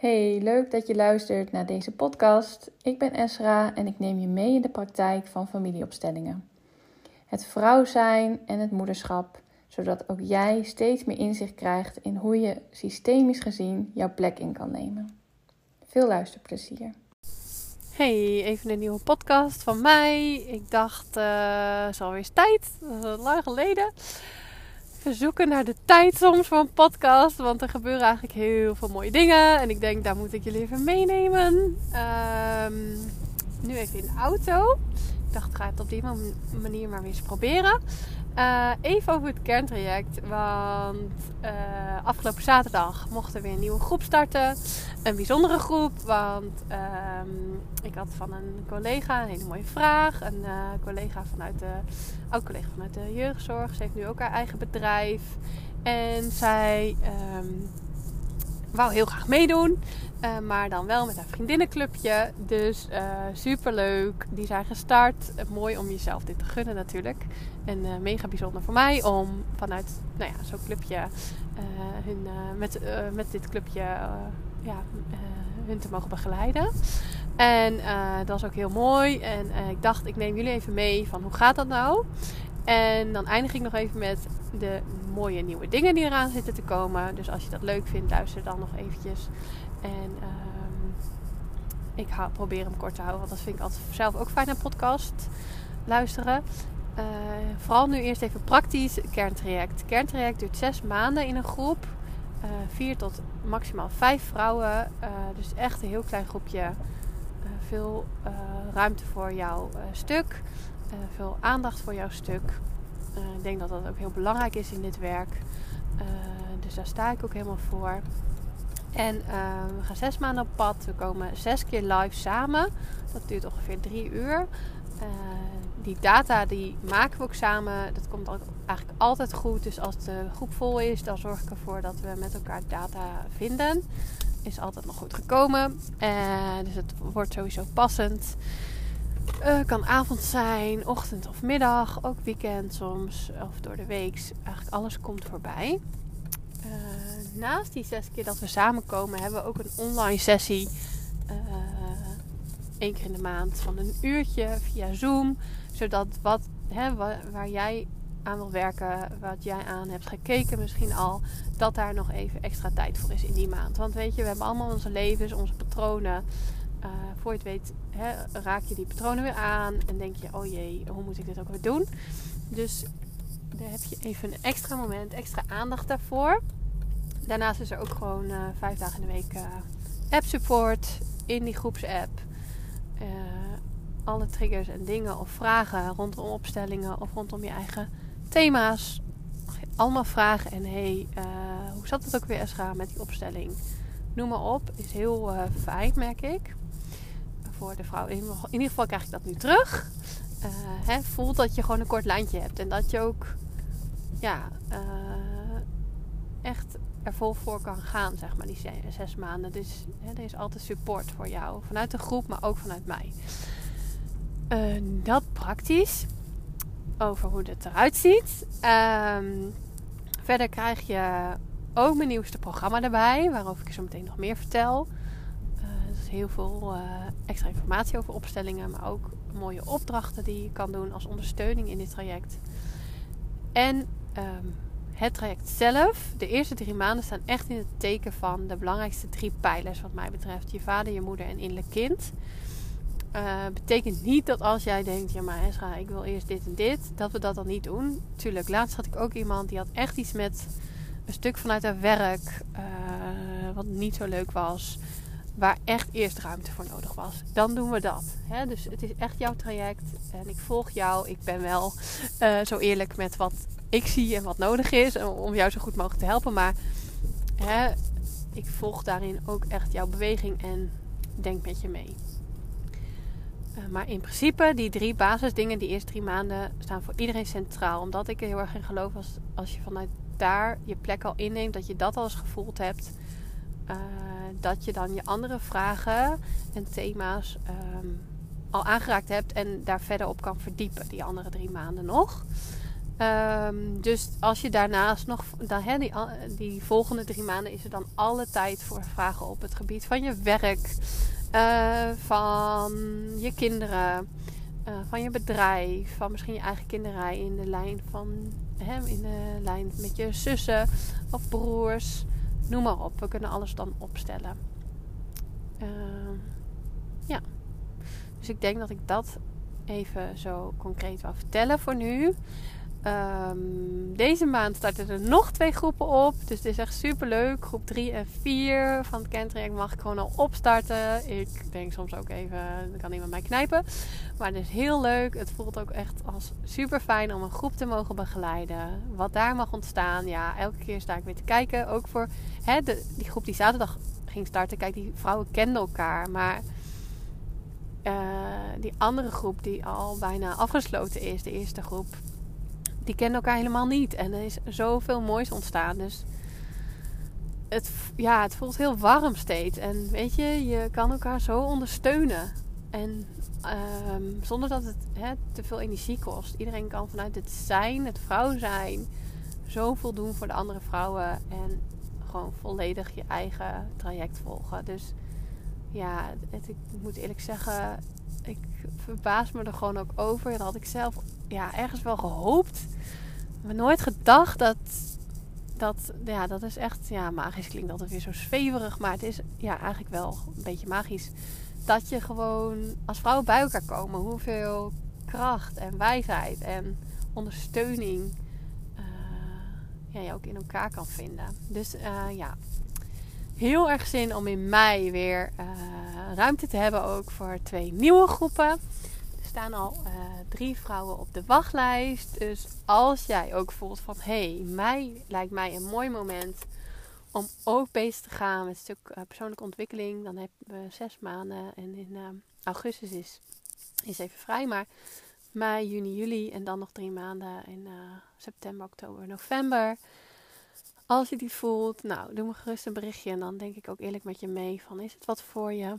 Hey, leuk dat je luistert naar deze podcast. Ik ben Esra en ik neem je mee in de praktijk van familieopstellingen. Het vrouw zijn en het moederschap, zodat ook jij steeds meer inzicht krijgt in hoe je systemisch gezien jouw plek in kan nemen. Veel luisterplezier. Hey, even een nieuwe podcast van mij. Ik dacht, het is alweer eens tijd. Dat is lang geleden. We zoeken naar de tijd soms voor een podcast. Want er gebeuren eigenlijk heel veel mooie dingen. En ik denk, daar moet ik jullie even meenemen. Nu even in de auto. Ik dacht, ga het op die manier maar weer eens proberen. Even over het kerntraject. Want afgelopen zaterdag mochten we weer een nieuwe groep starten. Een bijzondere groep. Want ik had van een collega een hele mooie vraag. Een collega vanuit de jeugdzorg. Ze heeft nu ook haar eigen bedrijf. En zij wou heel graag meedoen. Maar dan wel met haar vriendinnenclubje. Dus superleuk. Die zijn gestart. Mooi om jezelf dit te gunnen natuurlijk. En mega bijzonder voor mij om vanuit zo'n clubje met dit clubje hun te mogen begeleiden. En dat was ook heel mooi. En ik dacht, ik neem jullie even mee van hoe gaat dat nou? En dan eindig ik nog even met de mooie nieuwe dingen die eraan zitten te komen. Dus als je dat leuk vindt, luister dan nog eventjes. En ik probeer hem kort te houden, want dat vind ik altijd zelf ook fijn aan podcast luisteren. Vooral nu eerst even praktisch kerntraject. Kerntraject duurt 6 maanden in een groep. 4 tot maximaal 5 vrouwen. Dus echt een heel klein groepje. Veel ruimte voor jouw stuk. Veel aandacht voor jouw stuk. Ik denk dat dat ook heel belangrijk is in dit werk. Dus daar sta ik ook helemaal voor. En we gaan 6 maanden op pad. We komen 6 keer live samen. Dat duurt ongeveer 3 uur. Die data die maken we ook samen. Dat komt eigenlijk altijd goed. Dus als de groep vol is, dan zorg ik ervoor dat we met elkaar data vinden. Is altijd nog goed gekomen. Dus het wordt sowieso passend. Kan avond zijn, ochtend of middag. Ook weekend soms. Of door de week. Eigenlijk alles komt voorbij. Naast die 6 keer dat we samenkomen, hebben we ook een online sessie. 1 keer in de maand van een uurtje via Zoom. Zodat waar jij aan wil werken, wat jij aan hebt gekeken misschien al, dat daar nog even extra tijd voor is in die maand. Want weet je, we hebben allemaal onze levens, onze patronen. Voor je het weet raak je die patronen weer aan en denk je, oh jee, hoe moet ik dit ook weer doen? Dus daar heb je even een extra moment, extra aandacht daarvoor. Daarnaast is er ook gewoon 5 dagen in de week app support in die groepsapp. Alle triggers en dingen of vragen rondom opstellingen of rondom je eigen thema's. Allemaal vragen en hoe zat het ook weer Esra met die opstelling? Noem maar op. Is heel fijn, merk ik. Voor de vrouw. In ieder geval krijg ik dat nu terug. Voelt dat je gewoon een kort lijntje hebt. En dat je ook echt er vol voor kan gaan, zeg maar, die 6 maanden. Dus er is altijd support voor jou. Vanuit de groep, maar ook vanuit mij. Dat praktisch. Over hoe het eruit ziet. Verder krijg je ook mijn nieuwste programma erbij. Waarover ik je zo meteen nog meer vertel. Er is heel veel extra informatie over opstellingen. Maar ook mooie opdrachten die je kan doen als ondersteuning in dit traject. En het traject zelf. De eerste 3 maanden staan echt in het teken van de belangrijkste 3 pijlers wat mij betreft. Je vader, je moeder en innerlijk kind. Betekent niet dat als jij denkt, ja maar Esra, ik wil eerst dit en dit, dat we dat dan niet doen. Tuurlijk, laatst had ik ook iemand die had echt iets met een stuk vanuit haar werk, wat niet zo leuk was, waar echt eerst ruimte voor nodig was. Dan doen we dat. Dus het is echt jouw traject en ik volg jou. Ik ben wel zo eerlijk met wat ik zie en wat nodig is om jou zo goed mogelijk te helpen. Maar ik volg daarin ook echt jouw beweging en denk met je mee. Maar in principe, die 3 basisdingen, die eerste 3 maanden, staan voor iedereen centraal. Omdat ik er heel erg in geloof, als je vanuit daar je plek al inneemt, dat je dat al eens gevoeld hebt. Dat je dan je andere vragen en thema's al aangeraakt hebt en daar verder op kan verdiepen, die andere 3 maanden nog. Dus als je daarnaast nog... die volgende 3 maanden is er dan alle tijd voor vragen op het gebied van je werk. Van je kinderen. Van je bedrijf. Van misschien je eigen kinderij in de lijn van... in de lijn met je zussen of broers. Noem maar op. We kunnen alles dan opstellen. Ja. Dus ik denk dat ik dat even zo concreet wil vertellen voor nu. Deze maand starten er nog 2 groepen op. Dus het is echt super leuk. Groep 3 en 4 van het kerntraject mag ik gewoon al opstarten. Ik denk soms ook even, dan kan iemand mij knijpen. Maar het is heel leuk. Het voelt ook echt als super fijn om een groep te mogen begeleiden. Wat daar mag ontstaan. Ja, elke keer sta ik weer te kijken. Ook voor die groep die zaterdag ging starten. Kijk, die vrouwen kenden elkaar. Maar die andere groep die al bijna afgesloten is, de eerste groep, die kennen elkaar helemaal niet. En er is zoveel moois ontstaan. Dus het voelt heel warm steeds. En weet je kan elkaar zo ondersteunen. En zonder dat het te veel energie kost. Iedereen kan vanuit het zijn, het vrouw zijn, zoveel doen voor de andere vrouwen. En gewoon volledig je eigen traject volgen. Dus ja, ik moet eerlijk zeggen, ik verbaas me er gewoon ook over. Dat had ik zelf ergens wel gehoopt. Maar nooit gedacht dat is echt, magisch klinkt altijd weer zo zweverig. Maar het is eigenlijk wel een beetje magisch. Dat je gewoon als vrouwen bij elkaar komen. Hoeveel kracht en wijsheid en ondersteuning je ook in elkaar kan vinden. Dus heel erg zin om in mei weer ruimte te hebben ook voor 2 nieuwe groepen. Er staan al 3 vrouwen op de wachtlijst. Dus als jij ook voelt van mei lijkt mij een mooi moment om ook bezig te gaan met een stuk persoonlijke ontwikkeling. Dan hebben we 6 maanden en in augustus is even vrij. Maar mei, juni, juli en dan nog 3 maanden in september, oktober, november. Als je die voelt, doe me gerust een berichtje. En dan denk ik ook eerlijk met je mee van, is het wat voor je?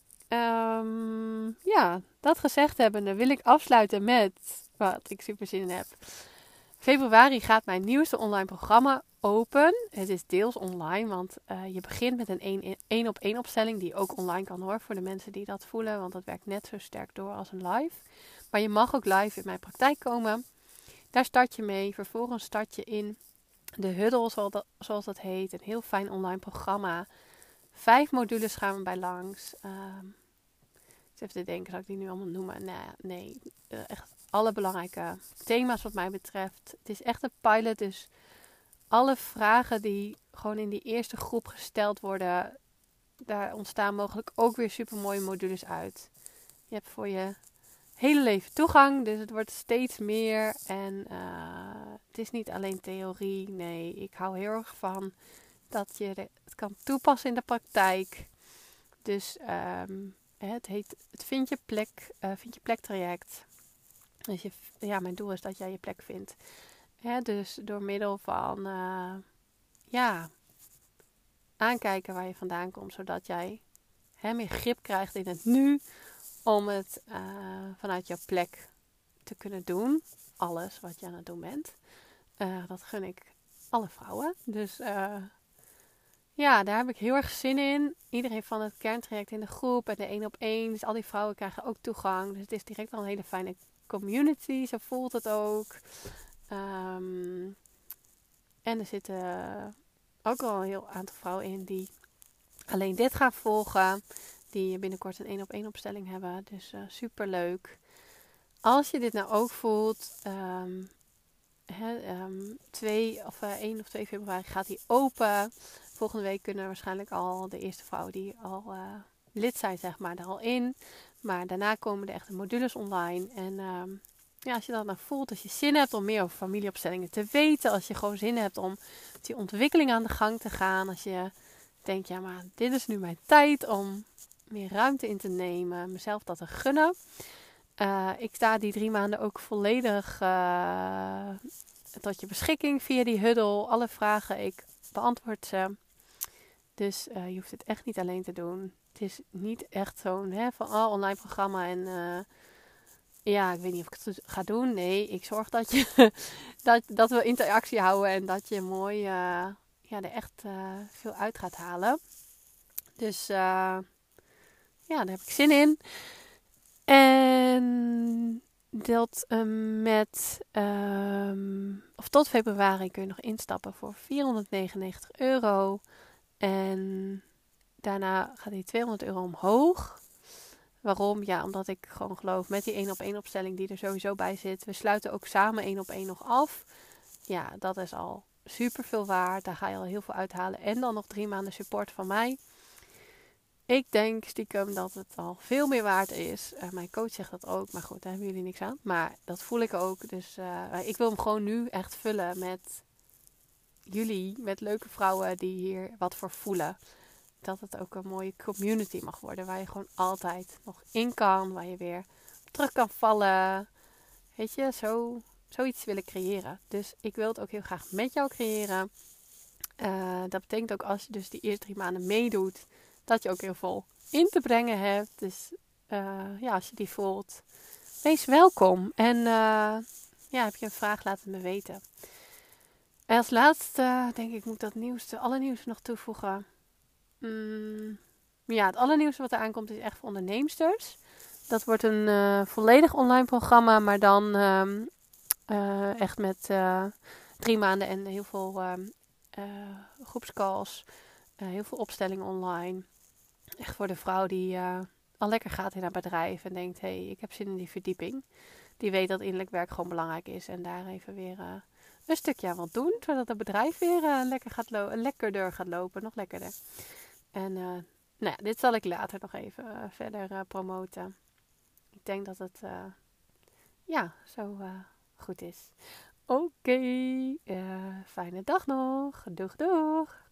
Dat gezegd hebbende wil ik afsluiten met wat ik super zin in heb. Februari gaat mijn nieuwste online programma open. Het is deels online, want je begint met een 1-op-1 opstelling die ook online kan hoor. Voor de mensen die dat voelen, want dat werkt net zo sterk door als een live. Maar je mag ook live in mijn praktijk komen. Daar start je mee. Vervolgens start je in de Huddle, zoals dat heet. Een heel fijn online programma. 5 modules gaan we bij langs. Even te denken, zou ik die nu allemaal noemen? Nee. Echt alle belangrijke thema's wat mij betreft. Het is echt een pilot, dus alle vragen die gewoon in die eerste groep gesteld worden, daar ontstaan mogelijk ook weer super mooie modules uit. Je hebt voor je hele leven toegang, dus het wordt steeds meer. En het is niet alleen theorie. Nee, ik hou heel erg van dat je het kan toepassen in de praktijk. Dus het heet het Vind je plek traject. Dus mijn doel is dat jij je plek vindt. Dus door middel van aankijken waar je vandaan komt, zodat jij meer grip krijgt in het nu, om het vanuit jouw plek te kunnen doen. Alles wat je aan het doen bent. Dat gun ik alle vrouwen. Dus daar heb ik heel erg zin in. Iedereen van het kerntraject in de groep en de 1-op-1. Dus al die vrouwen krijgen ook toegang. Dus het is direct al een hele fijne community. Zo voelt het ook. En er zitten ook al een heel aantal vrouwen in die alleen dit gaan volgen. Die binnenkort een 1-op-1 opstelling hebben. Dus super leuk. Als je dit nou ook voelt. 1 of 2 februari gaat die open. Volgende week kunnen waarschijnlijk al de eerste vrouwen die al lid zijn, zeg maar, er al in. Maar daarna komen er echt de modules online. En als je dat nou voelt, als je zin hebt om meer over familieopstellingen te weten. Als je gewoon zin hebt om die ontwikkeling aan de gang te gaan. Als je denkt, maar dit is nu mijn tijd om meer ruimte in te nemen. Mezelf dat te gunnen. Ik sta die 3 maanden ook volledig tot je beschikking via die Huddle. Alle vragen, ik beantwoord ze. Dus je hoeft het echt niet alleen te doen. Het is niet echt zo'n van online programma en ja, ik weet niet of ik het ga doen. Nee, ik zorg dat je dat we interactie houden en dat je mooi er echt veel uit gaat halen. Dus ja, daar heb ik zin in. En dat of tot februari kun je nog instappen voor €499. En daarna gaat die €200 omhoog. Waarom? Ja, omdat ik gewoon geloof met die 1-op-1 opstelling die er sowieso bij zit. We sluiten ook samen 1-op-1 nog af. Ja, dat is al super veel waard. Daar ga je al heel veel uithalen. En dan nog 3 maanden support van mij. Ik denk stiekem dat het al veel meer waard is. Mijn coach zegt dat ook. Maar goed, daar hebben jullie niks aan. Maar dat voel ik ook. Dus ik wil hem gewoon nu echt vullen met jullie. Met leuke vrouwen die hier wat voor voelen. Dat het ook een mooie community mag worden. Waar je gewoon altijd nog in kan. Waar je weer terug kan vallen. Weet je, zoiets willen creëren. Dus ik wil het ook heel graag met jou creëren. Dat betekent ook als je dus die eerste 3 maanden meedoet. Dat je ook heel veel in te brengen hebt. Dus als je die voelt. Wees welkom. En heb je een vraag, laat het me weten. En als laatste denk ik moet dat allernieuwste nog toevoegen. Het allernieuwste wat er aankomt is echt voor onderneemsters. Dat wordt een volledig online programma, maar dan echt met 3 maanden en heel veel groepscalls, heel veel opstellingen online. Echt voor de vrouw die al lekker gaat in haar bedrijf en denkt, hey, ik heb zin in die verdieping. Die weet dat innerlijk werk gewoon belangrijk is en daar even weer een stukje aan wil doen, zodat het bedrijf weer lekkerder gaat lopen, nog lekkerder. En dit zal ik later nog even verder promoten. Ik denk dat het zo goed is. Oké, fijne dag nog. Doeg doeg.